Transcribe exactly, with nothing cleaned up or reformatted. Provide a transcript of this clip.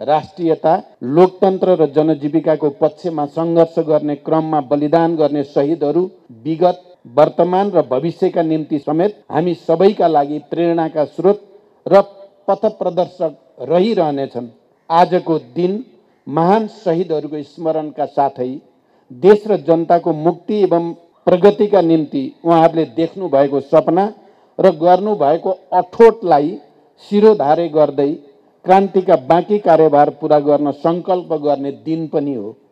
राष्ट्रियता, लोकतन्त्र र जनजीविकाको पक्षमा सङ्घर्ष गर्ने क्रममा बलिदान गर्ने शहीदहरू विगत, वर्तमान र भविष्यका निम्ति समेत हामी सबैका लागि प्रेरणाका स्रोत र पथप्रदर्शक रहिरहनेछन्। आजको दिन महान शहीदहरूको स्मरणका साथै देश र जनताको मुक्ति एवं प्रगतिका निम्ति उहाँहरूले देख्नु भएको सपना र गर्नु भएको अठोटलाई शिरोधार्य गर्दै क्रान्तिका बाँकी कार्यभार पुरा गर्न सङ्कल्प गर्ने दिन पनि हो।